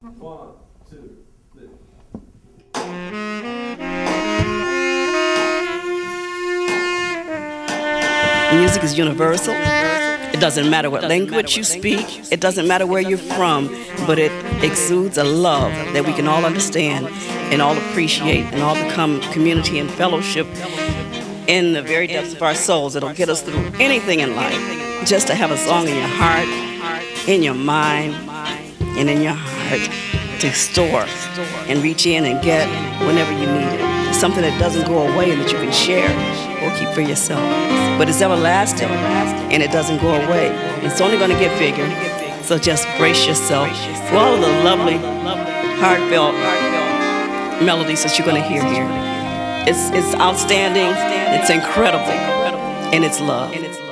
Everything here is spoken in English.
One, two, three. Music is universal. It doesn't matter what language you speak. It doesn't matter where you're from, but it exudes a love that we can all understand and all appreciate and all become community and fellowship in the very depths of our souls. It'll get us through anything in life. Just to have a song in your heart, in your mind, and in your heart to store and reach in and get whenever you need it. It's something that doesn't go away and that you can share or keep for yourself. But it's everlasting and it doesn't go away. It's only going to get bigger. So just brace yourself for all of the lovely, heartfelt melodies that you're going to hear here. It's outstanding, it's incredible, and it's love.